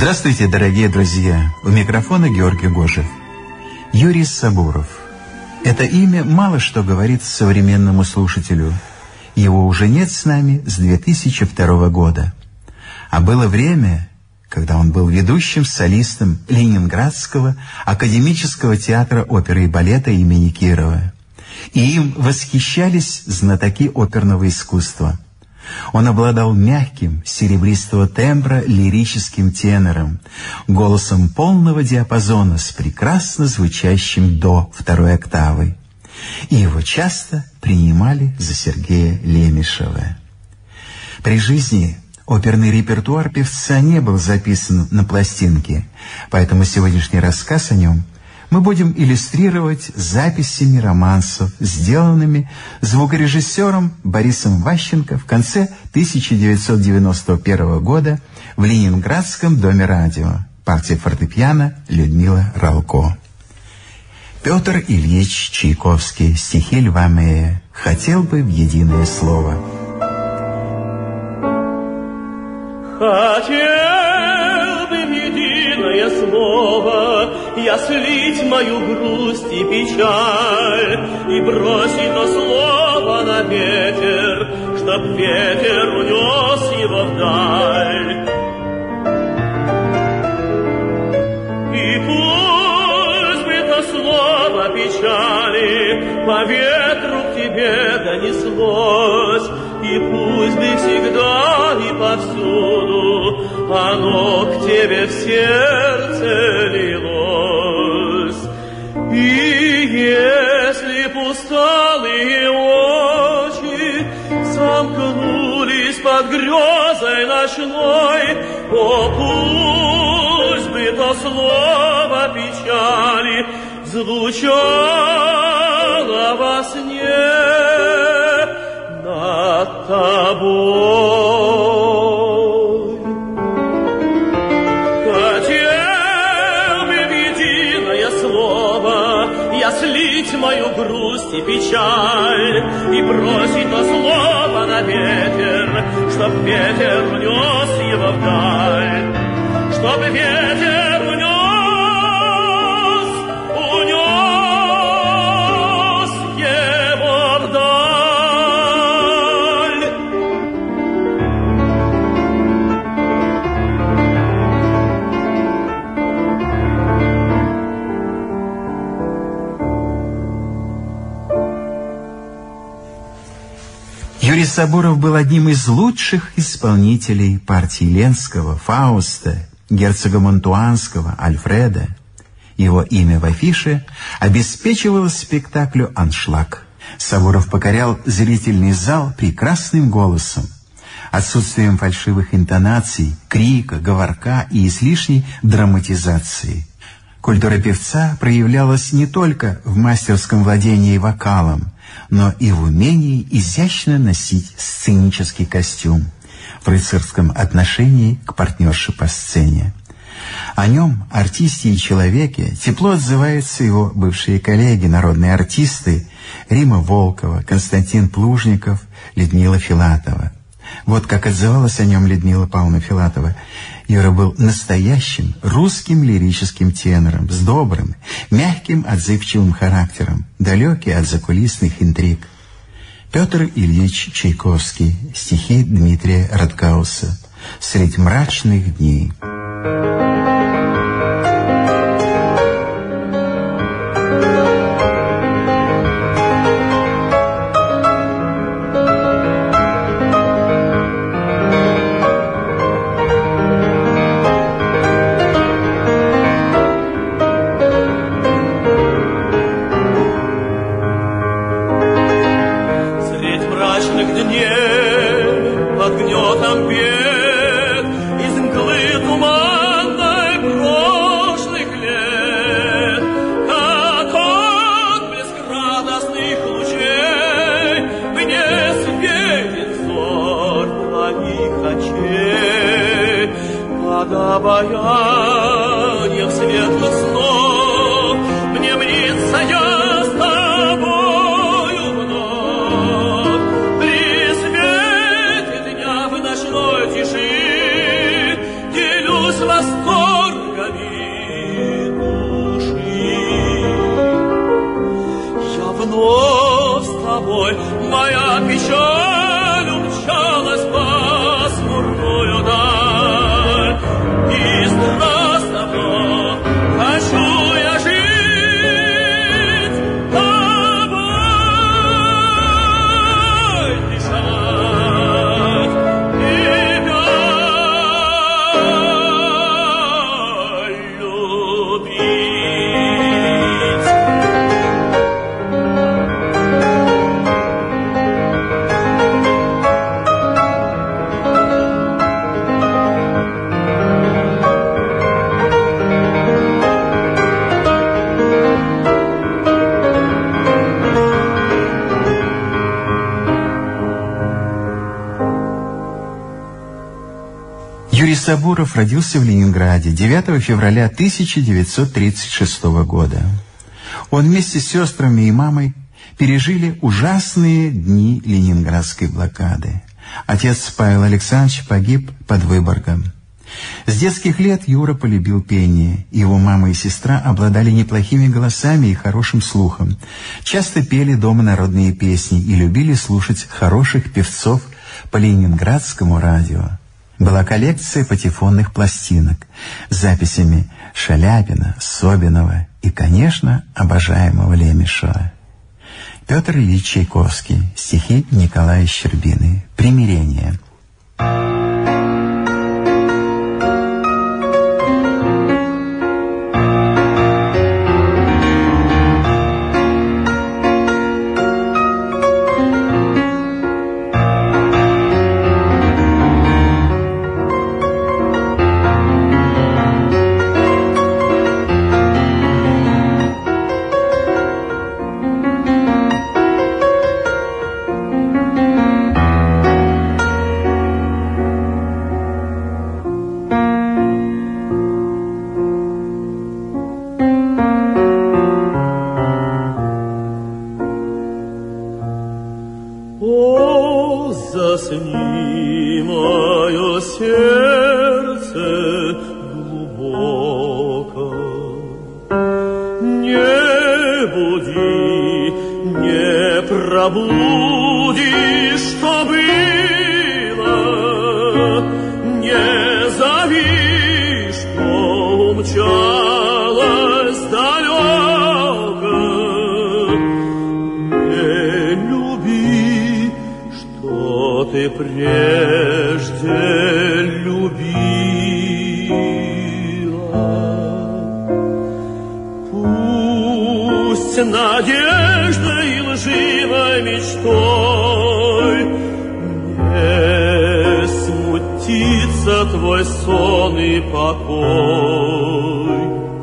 Здравствуйте, дорогие друзья! У микрофона Георгий Гожев. Юрий Сабуров. Это имя мало что говорит современному слушателю. Его уже нет с нами с 2002 года. А было время, когда он был ведущим солистом Ленинградского академического театра оперы и балета имени Кирова. И им восхищались знатоки оперного искусства. Он обладал мягким, серебристого тембра лирическим тенором, голосом полного диапазона с прекрасно звучащим до второй октавы. И его часто принимали за Сергея Лемешева. При жизни оперный репертуар певца не был записан на пластинке, поэтому сегодняшний рассказ о нем мы будем иллюстрировать записями романсов, сделанными звукорежиссером Борисом Ващенко в конце 1991 года в Ленинградском доме радио. Партия фортепиано Людмила Ралко. Петр Ильич Чайковский. Стихи Льва Мэя. «Хотел бы в единое слово». Хотел бы в единое слово я слить мою грусть и печаль и бросить то слово на ветер, чтоб ветер унес его вдаль. И пусть бы то слово печали по ветру к тебе донеслось, и пусть бы всегда и повсюду оно к тебе в сердце лилось. И если б усталые очи сомкнулись под грезой ночной, о, пусть бы то слово печали звучало во сне над тобой. Хотел бы в единое слово я слить мою грусть и печаль и бросить то слово на ветер, чтоб ветер унес его вдаль, чтоб ветер унес его вдаль. Юрий Сабуров был одним из лучших исполнителей партий Ленского, Фауста, герцога Монтуанского, Альфреда. Его имя в афише обеспечивало спектаклю аншлаг. Сабуров покорял зрительный зал прекрасным голосом, отсутствием фальшивых интонаций, крика, говорка и излишней драматизации. Культура певца проявлялась не только в мастерском владении вокалом, но и в умении изящно носить сценический костюм, в рыцарском отношении к партнерше по сцене. О нем, артисте и человеке, тепло отзываются его бывшие коллеги, народные артисты Рима Волкова, Константин Плужников, Людмила Филатова. Вот как отзывалась о нем Людмила Павловна Филатова. Юра был настоящим русским лирическим тенором, с добрым, мягким, отзывчивым характером, далекий от закулисных интриг. Петр Ильич Чайковский. Стихи Дмитрия Радкауса. «Средь мрачных дней». Под гнетом бед из мглы туманной прошлых лет, как отблеск радостных лучей мне светит взор твоих очей, под обаянием светлых снов мне мнится я с тобою вновь. При свете дня в ночной тиши делюсь восторгом моя печаль умчалась в пасмурную даль, и страстно хочу я жить, тобой дышать, тебя любить. Юрий Сабуров родился в Ленинграде 9 февраля 1936 года. Он вместе с сестрами и мамой пережили ужасные дни ленинградской блокады. Отец Павел Александрович погиб под Выборгом. С детских лет Юра полюбил пение. Его мама и сестра обладали неплохими голосами и хорошим слухом. Часто пели дома народные песни и любили слушать хороших певцов по ленинградскому радио. Была коллекция патефонных пластинок с записями Шаляпина, Собинова и, конечно, обожаемого Лемешева. Петр Ильич Чайковский. Стихи Николая Щербины. «Примирение». Засни, мое сердце глубоко, не буди, не пробуди, что было, не зови, что умчалось далеко, не люби, ты прежде любила. Пусть надеждой и лживой мечтой не смутится твой сон и покой.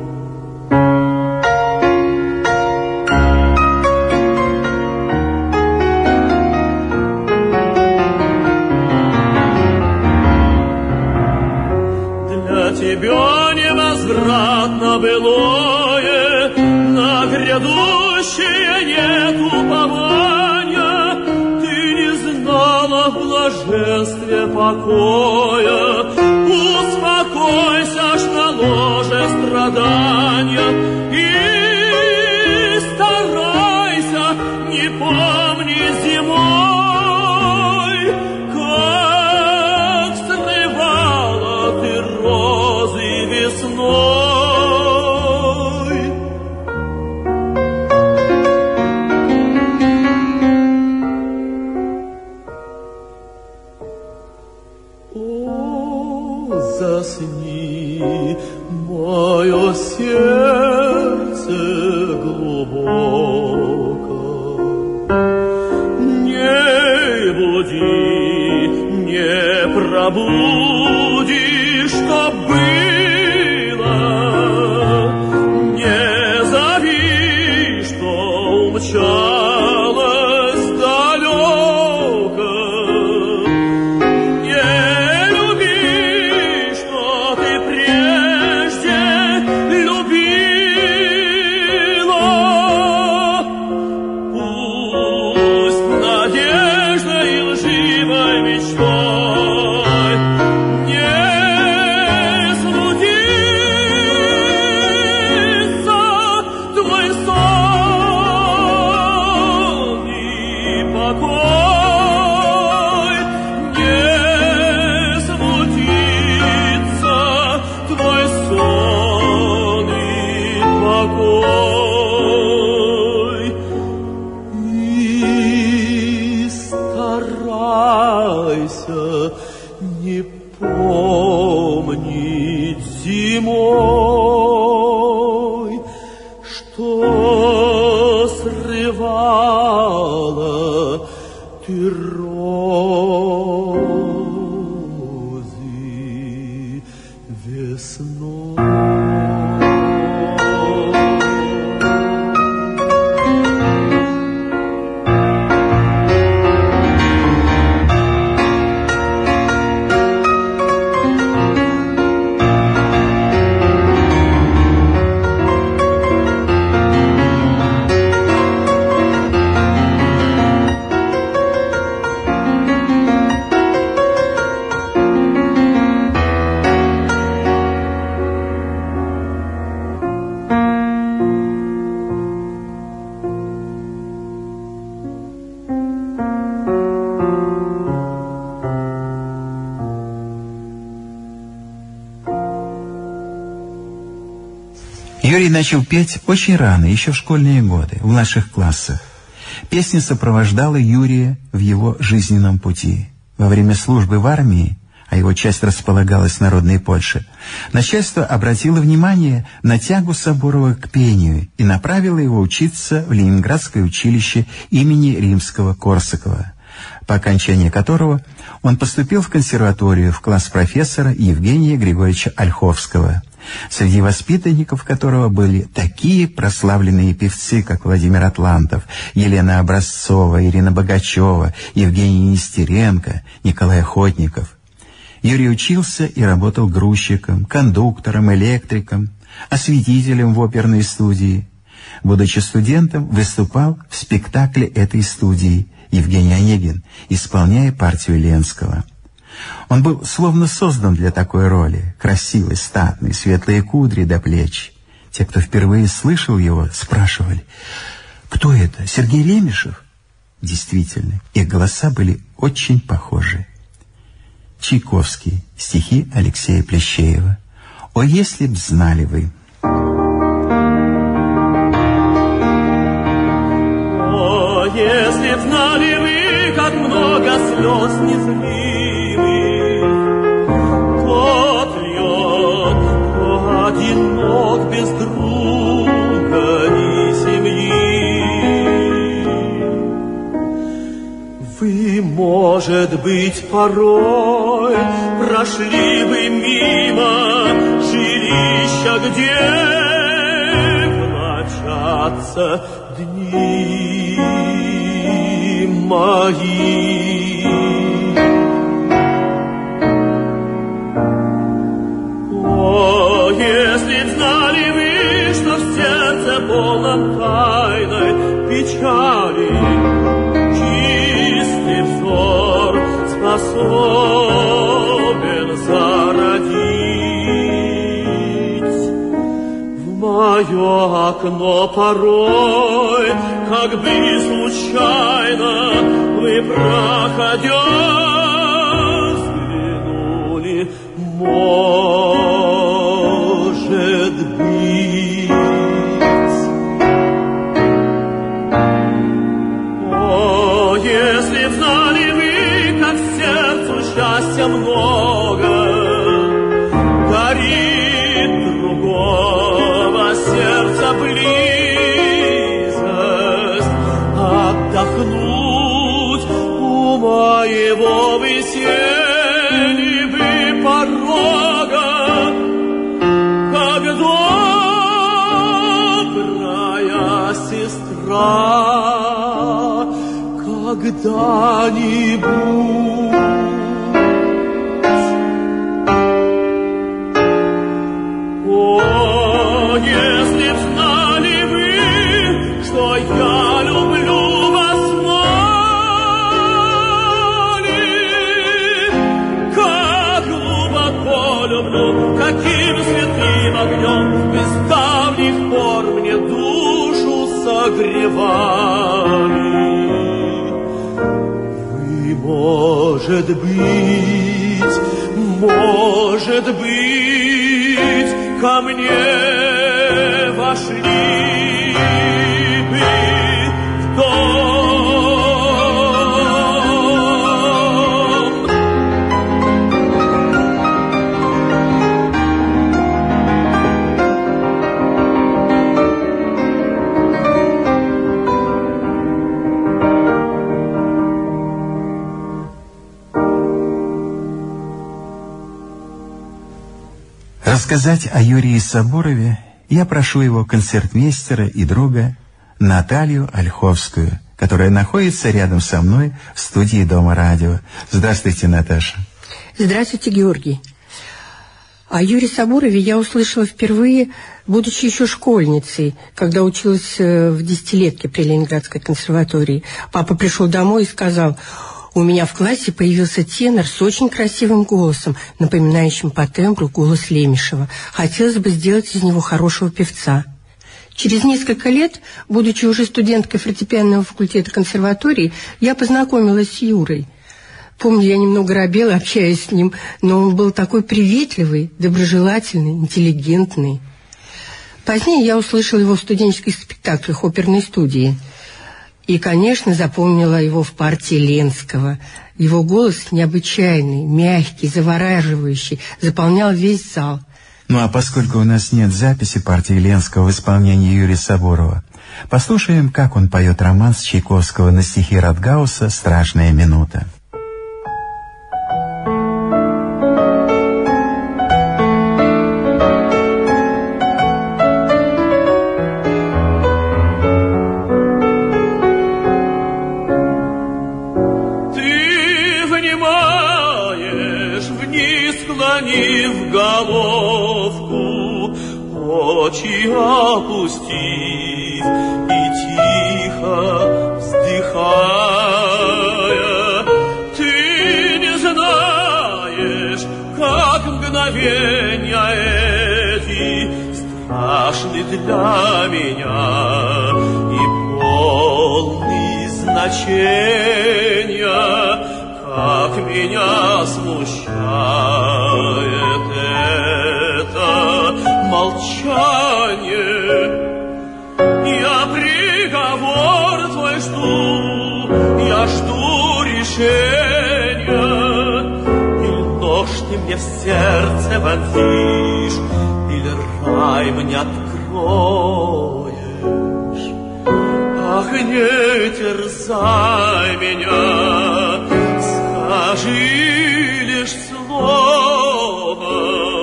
Тебе невозвратно былое, на грядущее нет упования. Ты не знала в блаженстве покоя. Успокойся ж на ложе страдания и старайся, не помни зимой, как срывала ты розы весной. О, засни, мое сердце глубоко, не буди, не пробуди, что было, не зови, что умчалось далеко, не люби, что ты прежде любила. Пусть надеждой и лживой мечтой не смутится зимой, что срывала ты розы весной. Юрий начал петь очень рано, еще в школьные годы, в младших классах. Песня сопровождала Юрия в его жизненном пути. Во время службы в армии, а его часть располагалась в Народной Польше, начальство обратило внимание на тягу Соборова к пению и направило его учиться в Ленинградское училище имени Римского-Корсакова, по окончании которого он поступил в консерваторию в класс профессора Евгения Григорьевича Ольховского, среди воспитанников которого были такие прославленные певцы, как Владимир Атлантов, Елена Образцова, Ирина Богачева, Евгений Нестеренко, Николай Охотников. Юрий учился и работал грузчиком, кондуктором, электриком, осветителем в оперной студии. Будучи студентом, выступал в спектакле этой студии Евгений Онегин, исполняя партию Ленского. Он был словно создан для такой роли, красивый, статный, светлые кудри до плеч. Те, кто впервые слышал его, спрашивали: «Кто это? Сергей Лемешев?» Действительно, их голоса были очень похожи. Чайковский. Стихи Алексея Плещеева. «О, если б знали вы». О, если б знали вы, как много слез незримых тот льет, кто одинок без друга и семьи. Вы, может быть, порой прошли бы мимо жилища, где мчатся дни мои. О, если б знали вы, что в сердце полном тайной печали чистый взор способен зародить в мое окно порой, как бы случайно вы проходя взглянули, может быть. О, если б знали вы, как сердцу счастья много, горит другого сердца близость, отдохнуть у моего вы сели бы порога, как добрая сестра когда-нибудь. О, если б знали вы, что я люблю вас, знали, как глубоко люблю, каким святым огнем вы с давних пор мне душу согревали. Вы, может быть, ко мне вошли бы в дом. Рассказать о Юрии Сабурове я прошу его концертмейстера и друга Наталью Ольховскую, которая находится рядом со мной в студии Дома радио. Здравствуйте, Наташа. Здравствуйте, Георгий. О Юрии Сабурове я услышала впервые, будучи еще школьницей, когда училась в десятилетке при Ленинградской консерватории. Папа пришел домой и сказал: у меня в классе появился тенор с очень красивым голосом, напоминающим по тембру голос Лемешева. Хотелось бы сделать из него хорошего певца. Через несколько лет, будучи уже студенткой фортепианного факультета консерватории, я познакомилась с Юрой. Помню, я немного робела, общаясь с ним, но он был такой приветливый, доброжелательный, интеллигентный. Позднее я услышала его в студенческих спектаклях оперной студии. И, конечно, запомнила его в партии Ленского. Его голос необычайный, мягкий, завораживающий, заполнял весь зал. Ну а поскольку у нас нет записи партии Ленского в исполнении Юрия Сабурова, послушаем, как он поет романс Чайковского на стихи Ратгауса «Страшная минута». Склонив головку, очи опустив и тихо вздыхая, ты не знаешь, как мгновенья эти страшны для меня и полны значения. Как меня смущает это молчание. Я приговор твой жду, я жду решения. Или нож ты мне в сердце вонзишь, или рай мне откроешь. Ах, не терзай меня, скажи лишь слово.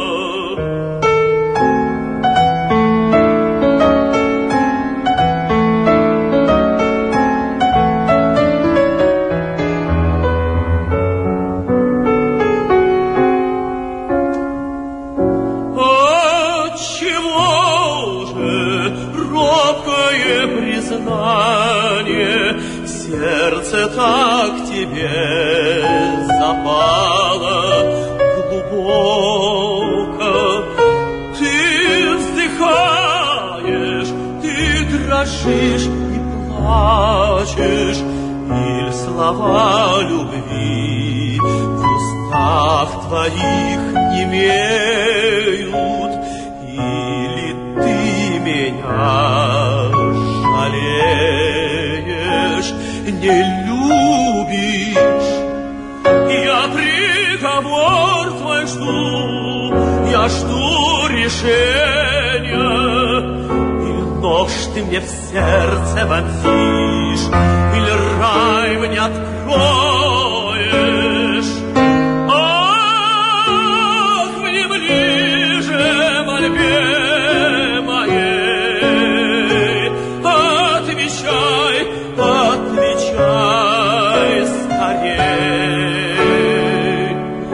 Отчего же робкое признание, сердце так тебе запало глубоко? Ты вздыхаешь, ты дрожишь и плачешь, или слова любви в устах твоих немеют, или ты меня жалеешь, не любишь. Я приговор твой жду, я жду решения. Или нож ты мне в сердце вонзишь, или рай мне откроешь. Ах, внемли же мольбе моей, отвечай, отвечай скорей.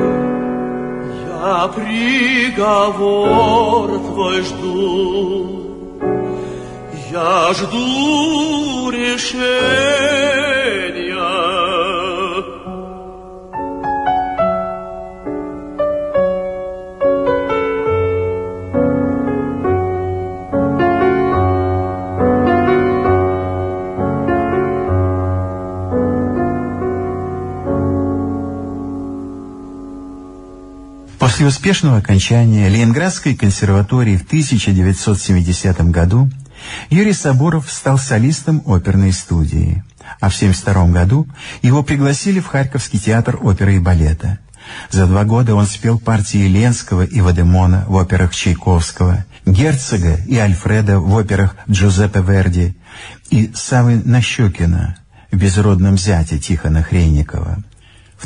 Я приговор твой жду, я жду решения. После успешного окончания Ленинградской консерватории в 1970 году Юрий Сабуров стал солистом оперной студии, а в 1972 году его пригласили в Харьковский театр оперы и балета. За 2 года он спел партии Ленского и Вадемона в операх Чайковского, Герцога и Альфреда в операх Джузеппе Верди и Саввы Нащекина в «Безродном зяте» Тихона Хренникова. В В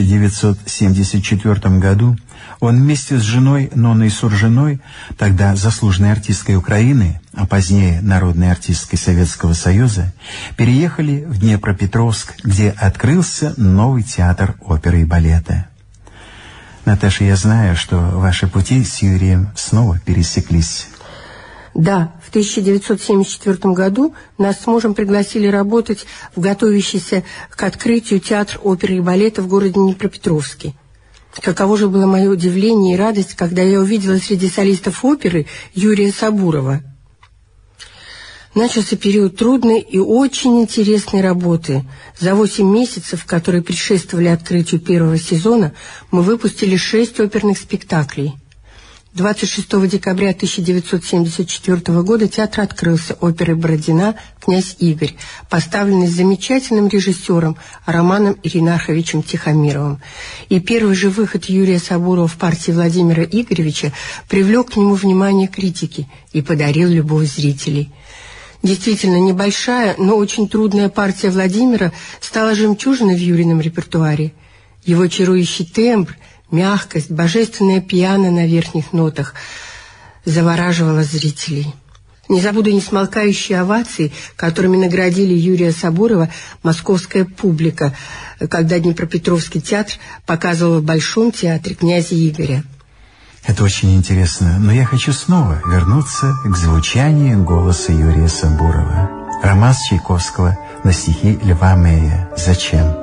1974 году он вместе с женой Нонной Суржиной, тогда заслуженной артисткой Украины, а позднее народной артисткой Советского Союза, переехали в Днепропетровск, где открылся новый театр оперы и балета. Наташа, я знаю, что ваши пути с Юрием снова пересеклись. Да, в 1974 году нас с мужем пригласили работать в готовящийся к открытию театр оперы и балета в городе Днепропетровске. Каково же было мое удивление и радость, когда я увидела среди солистов оперы Юрия Сабурова. Начался период трудной и очень интересной работы. За 8 месяцев, которые предшествовали открытию первого сезона, мы выпустили 6 оперных спектаклей. 26 декабря 1974 года театр открылся оперой Бородина «Князь Игорь», поставленной замечательным режиссером Романом Иринарховичем Тихомировым. И первый же выход Юрия Сабурова в партии Владимира Игоревича привлек к нему внимание критики и подарил любовь зрителей. Действительно, небольшая, но очень трудная партия Владимира стала жемчужиной в Юрином репертуаре. Его чарующий тембр, мягкость, божественное пиано на верхних нотах завораживало зрителей. Не забуду несмолкающие овации, которыми наградили Юрия Сабурова московская публика, когда Днепропетровский театр показывал в Большом театре «Князя Игоря». Это очень интересно, но я хочу снова вернуться к звучанию голоса Юрия Сабурова. Романс Чайковского на стихи Льва Мэя «Зачем?».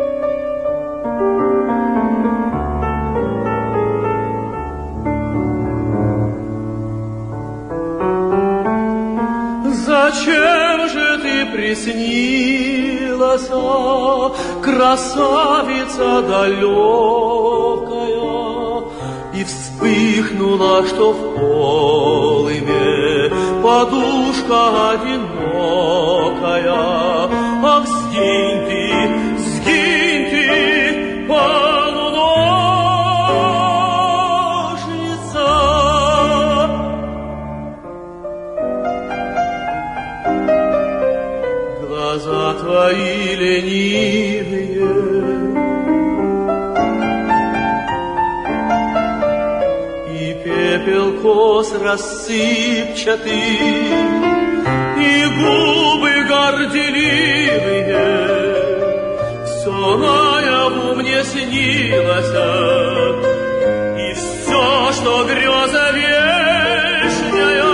Зачем же ты приснилась, красавица далекая, и вспыхнула, что в полыме подушка одинокая? Ах, сгинь ты, полуношница! Глаза твои ленивые, пепел кос рассыпчатый, и губы горделивые. Все наяву мне снилось, и все, что греза вечная,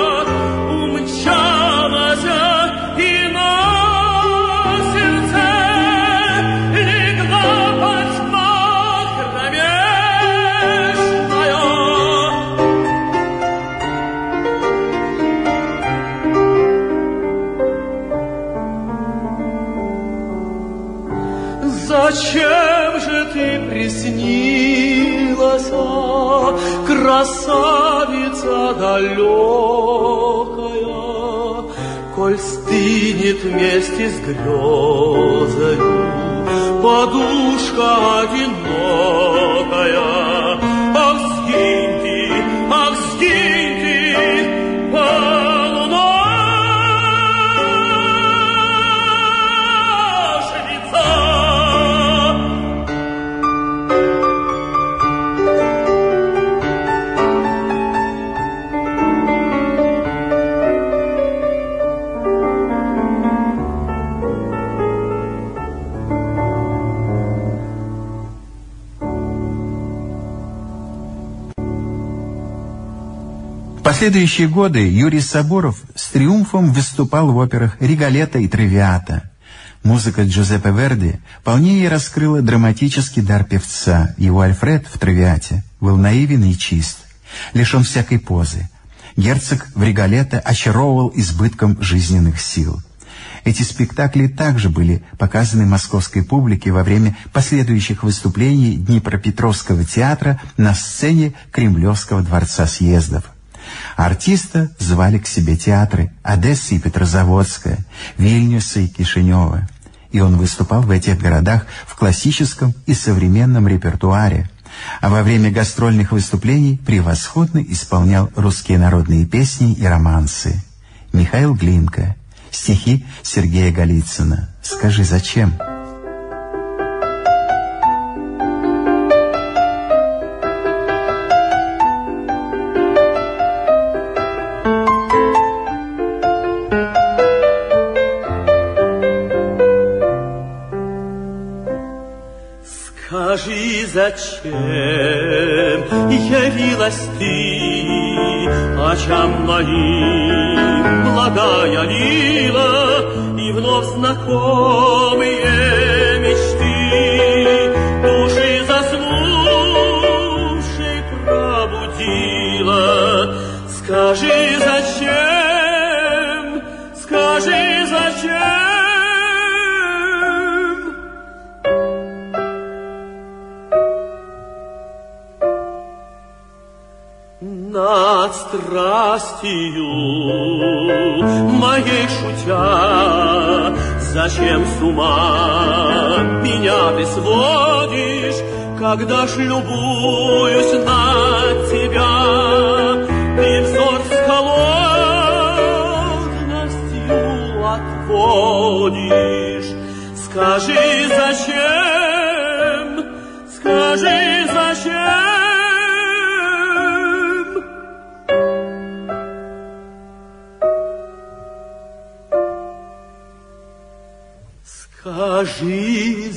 умчалась, и на сердце легла потьма кромешная. Зачем же ты приснилась, красавица далекая, коль стынет вместе с грезою подушка одинокая? Ах, сгинь ты, полуношница! В последующие годы Юрий Сабуров с триумфом выступал в операх «Риголетто» и «Травиата». Музыка Джузеппе Верди полнее раскрыла драматический дар певца. Его Альфред в «Травиате» был наивен и чист, лишен всякой позы. Герцог в «Риголетто» очаровывал избытком жизненных сил. Эти спектакли также были показаны московской публике во время последующих выступлений Днепропетровского театра на сцене Кремлевского дворца съездов. Артиста звали к себе театры Одессы и Петрозаводска, Вильнюса и Кишинева. И он выступал в этих городах в классическом и современном репертуаре, а во время гастрольных выступлений превосходно исполнял русские народные песни и романсы. Михаил Глинка, стихи Сергея Голицына. «Скажи, зачем?» зачем явилась ты очам моим, благая лила, и вновь знакомые мечты души заснувшей пробудила. Скажи, зачем? Скажи, зачем? Над страстью моей шутя, зачем с ума меня ты сводишь, когда ж любуюсь на тебя, ты взор с холодностью отводишь. Скажи, зачем? Скажи, зачем? Скажи,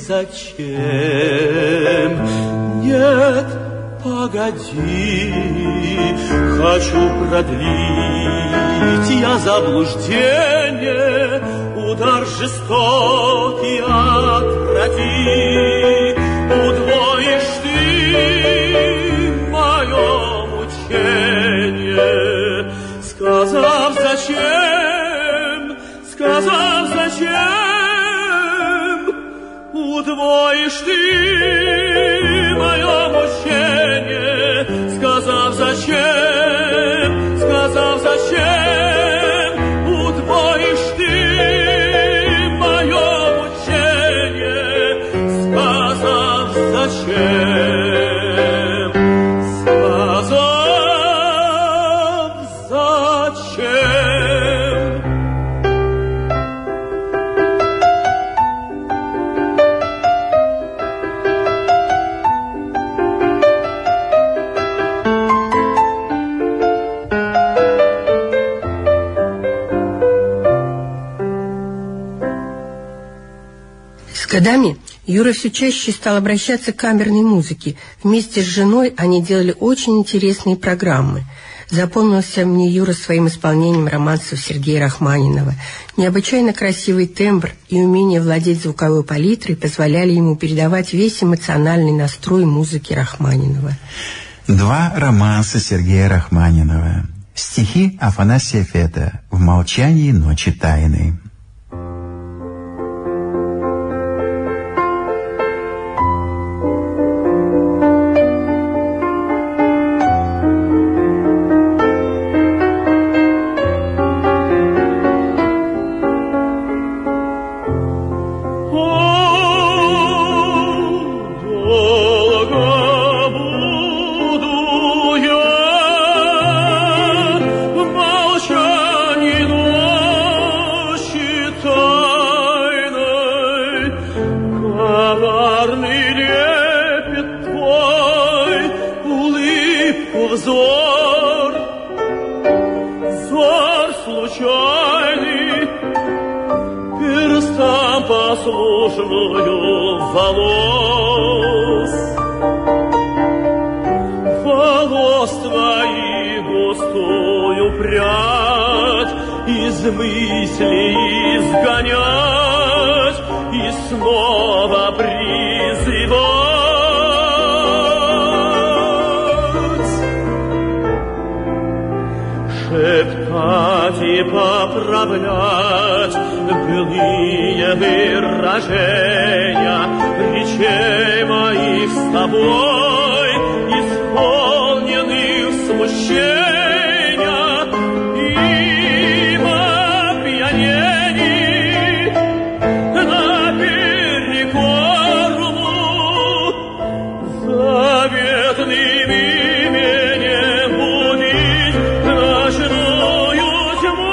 зачем? Нет, погоди, хочу продлить я заблуждение, удар жестокий отврати. Удвоишь ты мое мучение, сказав зачем, сказав зачем. Удвоишь ты мое мучение, сказав зачем, сказав зачем. Удвоишь ты мое мучение, сказав зачем, сказав зачем. С годами Юра все чаще стал обращаться к камерной музыке. Вместе с женой они делали очень интересные программы. Запомнился мне Юра своим исполнением романсов Сергея Рахманинова. Необычайно красивый тембр и умение владеть звуковой палитрой позволяли ему передавать весь эмоциональный настрой музыки Рахманинова. Два романса Сергея Рахманинова. Стихи Афанасия Фета «В молчании ночи тайны». Волос твоих густую прядь из мыслей изгонять и снова призывать, шептать и поправлять былые выражения речей моих с тобой, исполненных смущения и опьянений, наперекор заветным именем будить ночную тьму.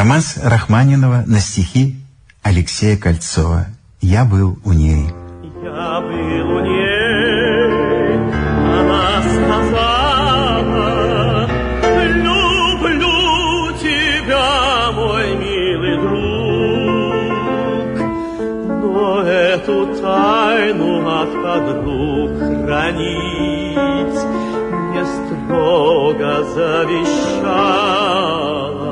Романс Рахманинова на стихи Алексея Кольцова. «Я был у ней». Я был у ней, она сказала: люблю тебя, мой милый друг, но эту тайну от подруг хранить мне строго завещала.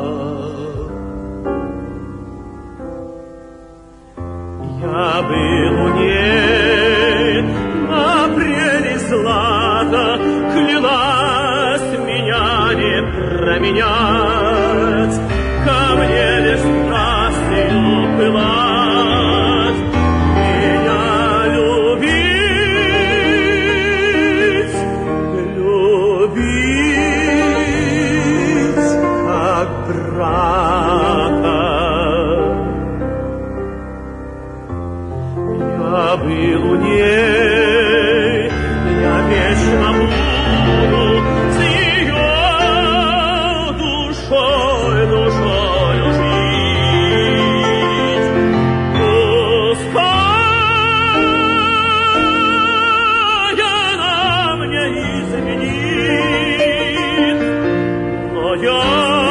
Я был у ней на прелесть злата, клялась меня не променять, ко мне лишь страстью пылать, меня любить как брата. Я был у ней, я вечно буду с ее душою жить. Пускай она мне изменит, но я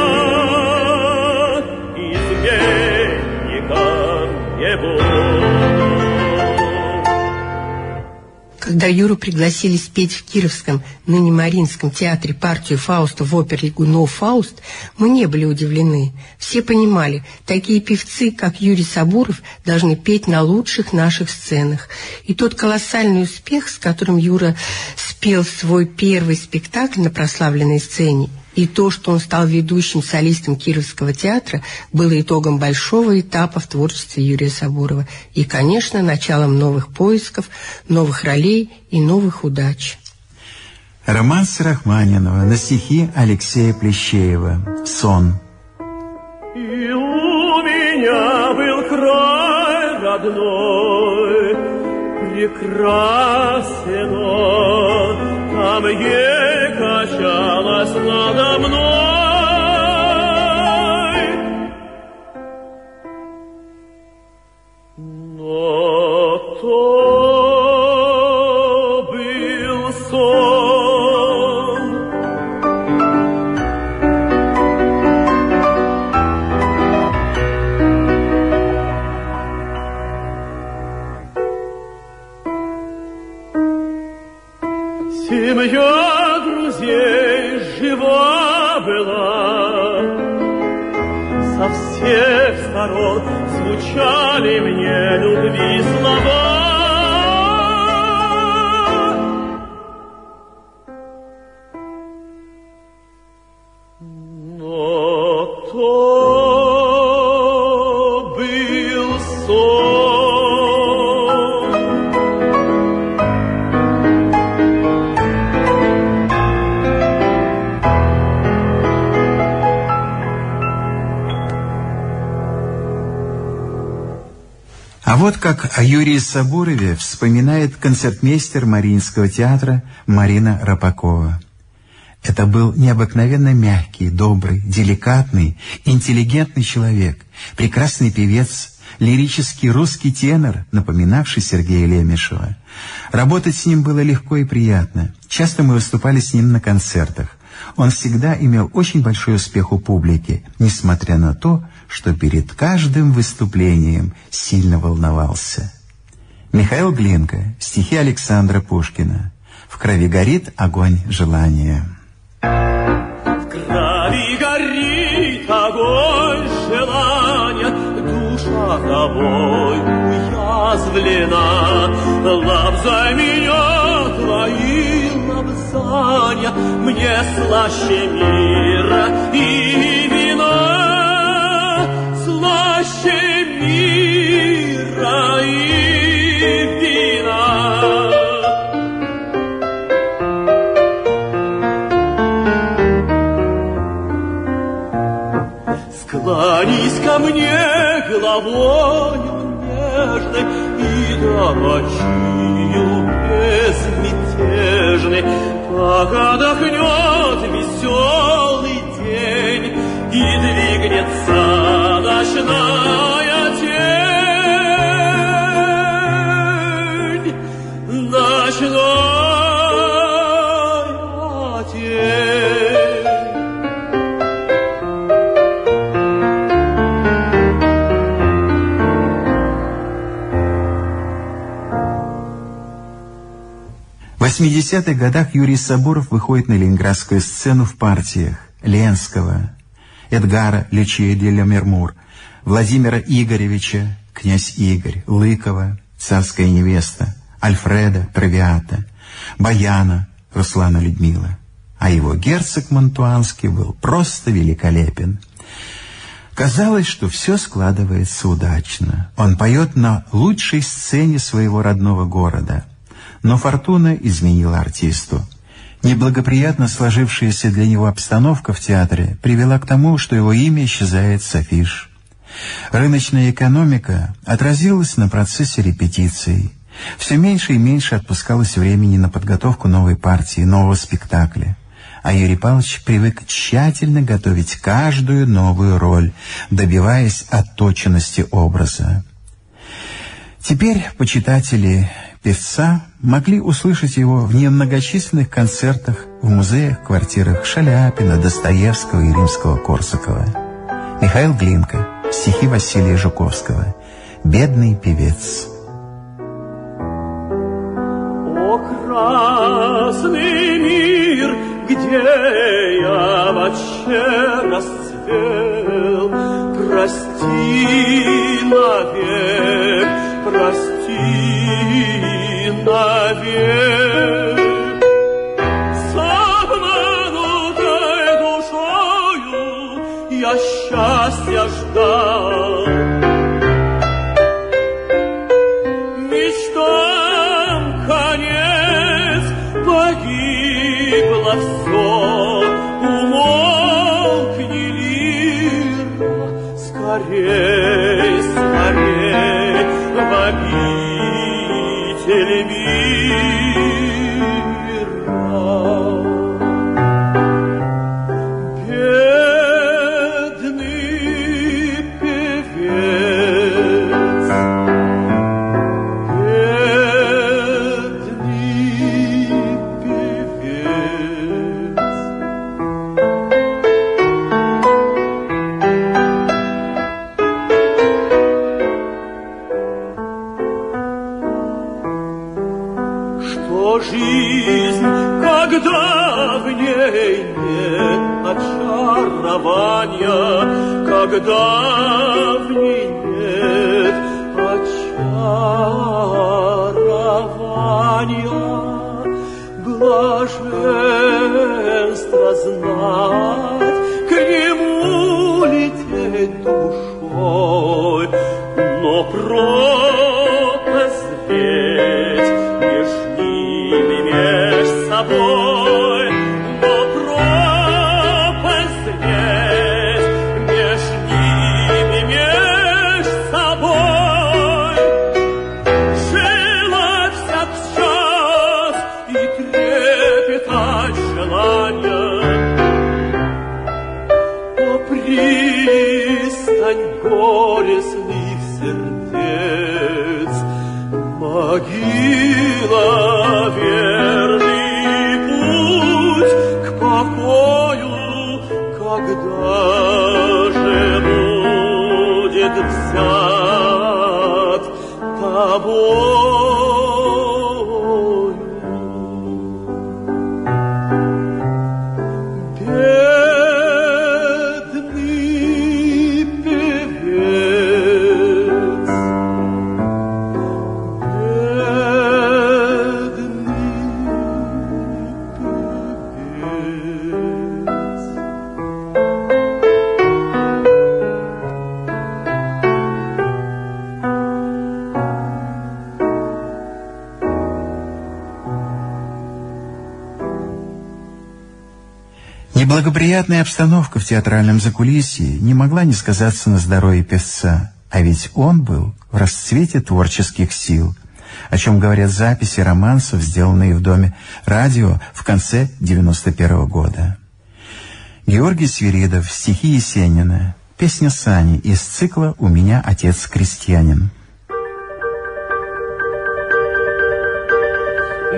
изменником не буду. Когда Юру пригласили спеть в Кировском, ныне Мариинском театре партию Фауста в опере «Гунов Фауст», мы не были удивлены. Все понимали, такие певцы, как Юрий Сабуров, должны петь на лучших наших сценах. И тот колоссальный успех, с которым Юра спел свой первый спектакль на прославленной сцене, и то, что он стал ведущим солистом Кировского театра, было итогом большого этапа в творчестве Юрия Сабурова и, конечно, началом новых поисков, новых ролей и новых удач. Романс Рахманинова на стихи Алексея Плещеева. «Сон». И у меня был край родной, прекрасен он, там ей качалась надо мной. Но то был сон. Семья друзей жива была, со всех сторон звучали мне любви слова. Но то был сон. А вот как о Юрии Сабурове вспоминает концертмейстер Мариинского театра Марина Рапакова. Это был необыкновенно мягкий, добрый, деликатный, интеллигентный человек, прекрасный певец, лирический русский тенор, напоминавший Сергея Лемешева. Работать с ним было легко и приятно. Часто мы выступали с ним на концертах. Он всегда имел очень большой успех у публики, несмотря на то, что перед каждым выступлением сильно волновался. Михаил Глинка, стихи Александра Пушкина. «В крови горит огонь желания». В крови горит огонь желания, душа тобой уязвлена. Лобзай меня, твои лобзания, мне слаще мира и вина. Слаще мира и вина. Склонись ко мне головою нежной и ночью безмятежной, пока дохнет веселый день и двигнется ночной тень. В 80-х годах Юрий Сабуров выходит на ленинградскую сцену в партиях Ленского, Эдгара Лючия де ля Мермур, Владимира Игоревича, князь Игорь, Лыкова, царская невеста, Альфреда, Травиата, Баяна, Руслана Людмила. А его герцог Монтуанский был просто великолепен. Казалось, что все складывается удачно. Он поет на лучшей сцене своего родного города. Но фортуна изменила артисту. Неблагоприятно сложившаяся для него обстановка в театре привела к тому, что его имя исчезает с афиш. Рыночная экономика отразилась на процессе репетиций. Все меньше и меньше отпускалось времени на подготовку новой партии, нового спектакля. А Юрий Павлович привык тщательно готовить каждую новую роль, добиваясь отточенности образа. Теперь почитатели певца могли услышать его в немногочисленных концертах в музеях, квартирах Шаляпина, Достоевского и Римского-Корсакова. Михаил Глинка, стихи Василия Жуковского. «Бедный певец». О, красный мир, где я вообще расцвел, прости навек, прости навек. С обманутой душою я счастья ждал, мечтам конец, погибло все, умолкни, лира, скорей, скорей, в обитель мира. Бедный певец, жизнь, когда в ней нет очарования, когда в ней нет очарования, блаженство знать, к нему лететь душой, но пропасть ведь меж ними, меж собой, но пропасть ведь меж ними, меж собой. Желать всяк час и трепетать желания, о, пристань горестных сердец, могила, верный путь к покою, когда же будет взят тобою. Бедный певец, Неблагоприятная обстановка в театральном закулисье не могла не сказаться на здоровье певца, а ведь он был в расцвете творческих сил, о чем говорят записи романсов, сделанные в Доме радио в конце 91 года. Георгий Свиридов, стихи Есенина, песня Сани из цикла «У меня отец крестьянин».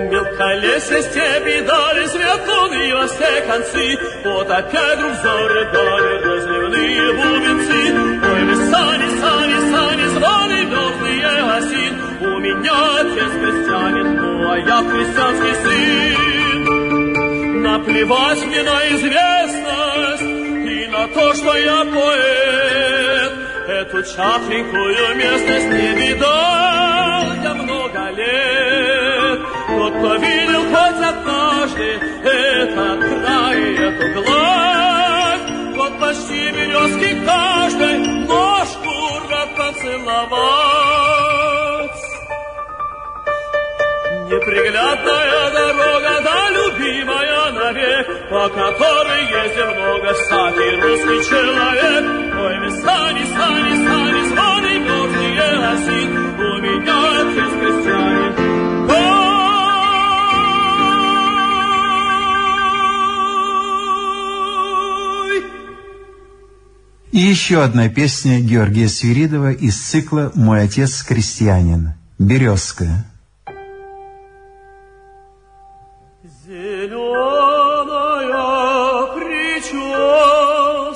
Мелколесье степи дали светлые во все концы, вот опять вдруг взоры дали разливные бубенцы. Ой, вы сани, сани, сани, звоны мертвые гласит, у меня отец крестьянин, ну а я крестьянский сын. Наплевать мне на известность и на то, что я поэт, эту чахленькую местность не видал я много лет. Тот, кто видел хоть однажды этот край и эту гладь, тот почти березки каждой ножку рвет поцеловать. Неприглядная дорога, да любимая навек, по которой ездил много всякий русский человек. Ой, вы сани, сани, сани, звоны мертвые гласит, у меня отец крестьянин. И еще одна песня Георгия Свиридова из цикла «Мой отец крестьянин». «Березка». Зеленая прическа,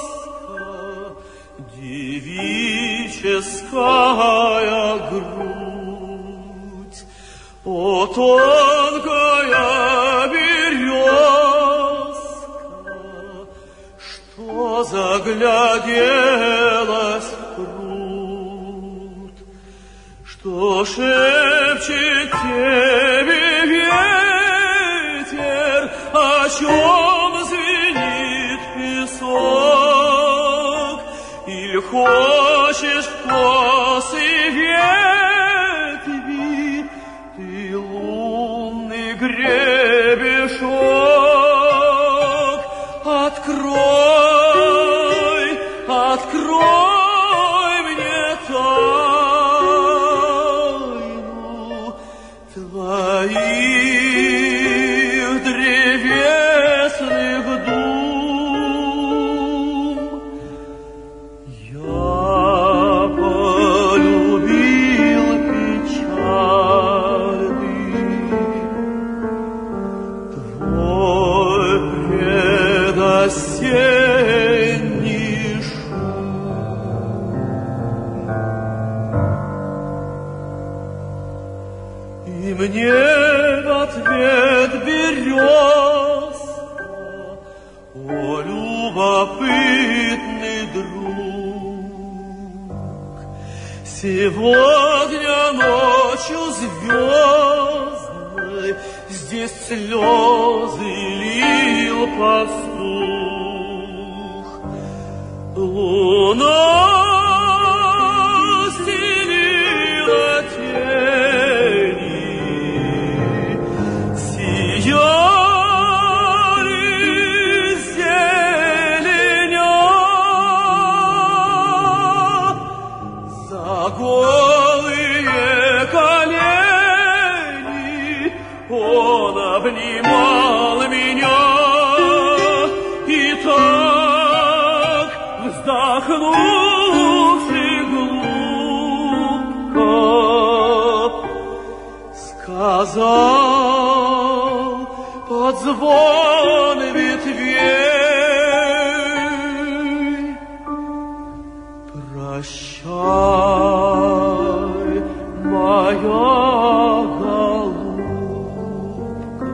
девическая грудь, о, тонкая березка, что загляделась в пруд, что шепчет тебе ветер, о чем звенит песок, или хочешь косы ветви, ты лунный гребешок, открой, открой мне тайну твоих древесных дум. Я полюбил печальный твой предосенний шум. И мне в ответ березка, о, любопытный друг, сегодня ночью звездной здесь слезы лил пастух. Луна стелила тени, сияли зеленя, за голые колени он обнимал меня. И так, вздохнувши глубоко, сказал под звон ветвей: прощай, моя голубка,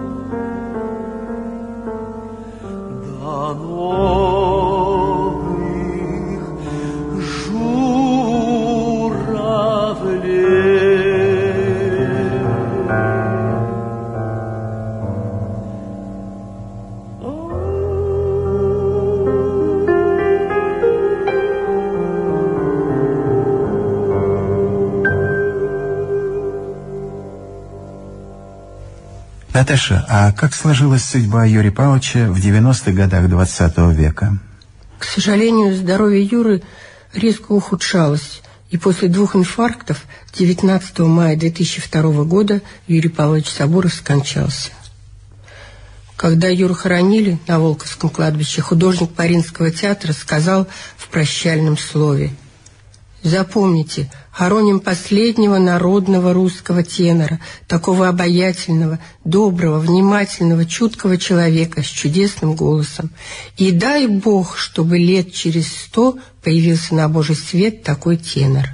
до новых журавлей. Наташа, а как сложилась судьба Юрия Павловича в 90-х годах 20 века? К сожалению, здоровье Юры резко ухудшалось, и после 2 инфарктов 19 мая 2002 года Юрий Павлович Сабуров скончался. Когда Юру хоронили на Волковском кладбище, художник Паринского театра сказал в прощальном слове: Запомните, хороним последнего народного русского тенора, такого обаятельного, доброго, внимательного, чуткого человека с чудесным голосом. И дай Бог, чтобы лет через 100 появился на Божий свет такой тенор.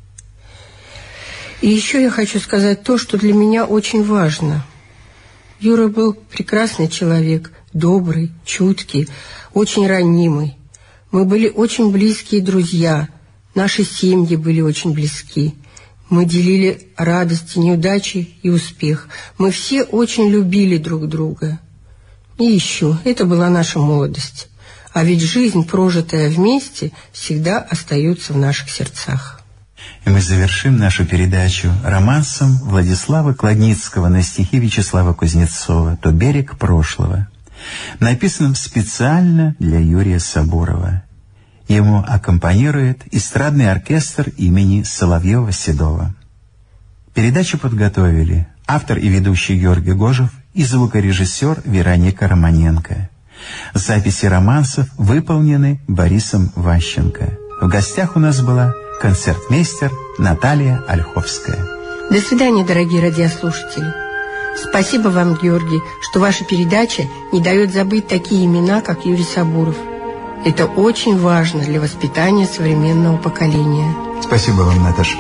И еще я хочу сказать то, что для меня очень важно. Юра был прекрасный человек, добрый, чуткий, очень ранимый. Мы были очень близкие друзья. Наши семьи были очень близки. Мы делили радости, неудачи и успех. Мы все очень любили друг друга. И еще, это была наша молодость. А ведь жизнь, прожитая вместе, всегда остается в наших сердцах. И мы завершим нашу передачу романсом Владислава Кладницкого на стихи Вячеслава Кузнецова «То берег прошлого», написанным специально для Юрия Сабурова. Ему аккомпанирует эстрадный оркестр имени Соловьева-Седова. Передачу подготовили автор и ведущий Георгий Гожев и звукорежиссер Вероника Романенко. Записи романсов выполнены Борисом Ващенко. В гостях у нас была концертмейстер Наталья Ольховская. До свидания, дорогие радиослушатели. Спасибо вам, Георгий, что ваша передача не дает забыть такие имена, как Юрий Сабуров. Это очень важно для воспитания современного поколения. Спасибо вам, Наташа.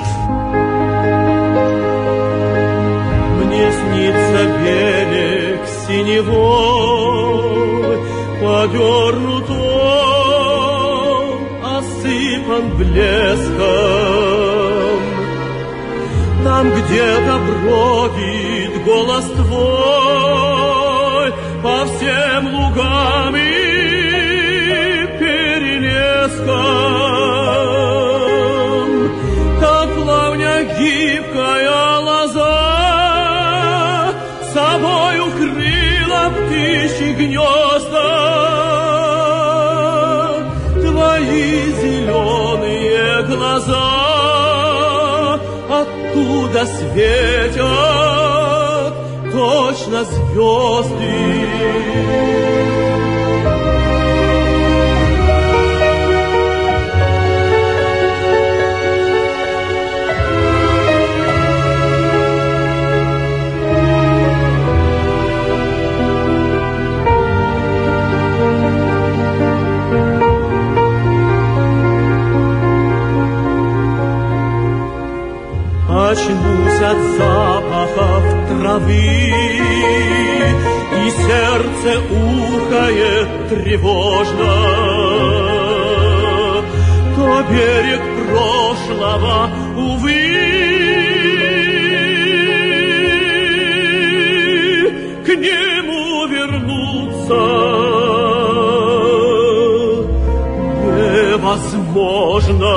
Мне снится берег синевой, подернут он, осыпан блеском. Там где-то бродит голос твой по всем лугам и там плавня гибкая лоза собой укрыла птичьи гнезда. Твои зеленые глаза оттуда светят точно звезды. Очнусь от запахов травы, и сердце ухает тревожно. То берег прошлого, увы, к нему вернуться невозможно.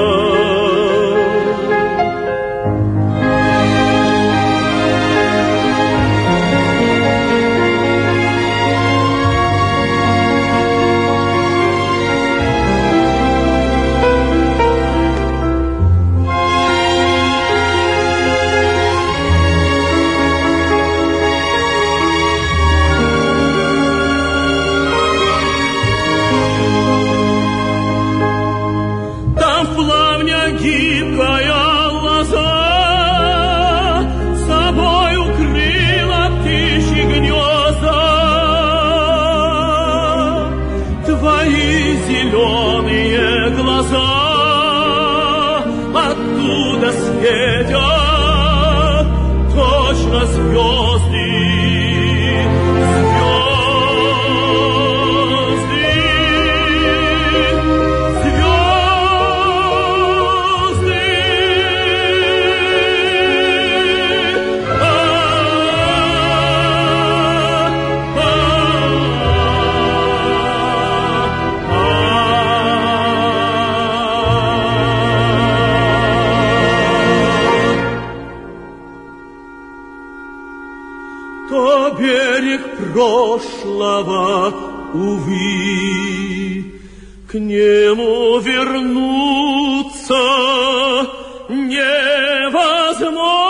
Оттуда светят точно звезды. То берег прошлого, увы, к нему вернуться невозможно.